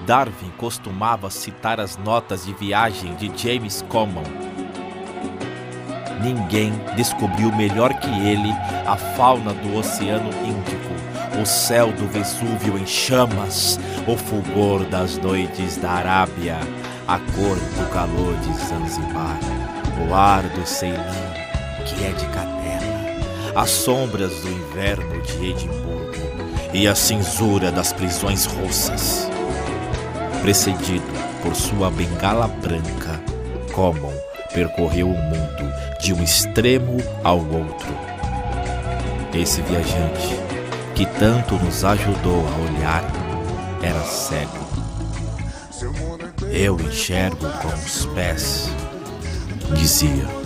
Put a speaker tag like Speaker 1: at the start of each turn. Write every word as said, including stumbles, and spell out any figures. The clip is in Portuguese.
Speaker 1: Darwin costumava citar as notas de viagem de James Common. Ninguém descobriu melhor que ele a fauna do Oceano Índico, o céu do Vesúvio em chamas, o fulgor das noites da Arábia, a cor do calor de Zanzibar, o ar do Ceilão, que é de Canela, as sombras do inverno de Edimburgo e a cinzura das prisões russas. Precedido por sua bengala branca, Common percorreu o mundo de um extremo ao outro. Esse viajante, que tanto nos ajudou a olhar, era cego. Eu enxergo com os pés, dizia.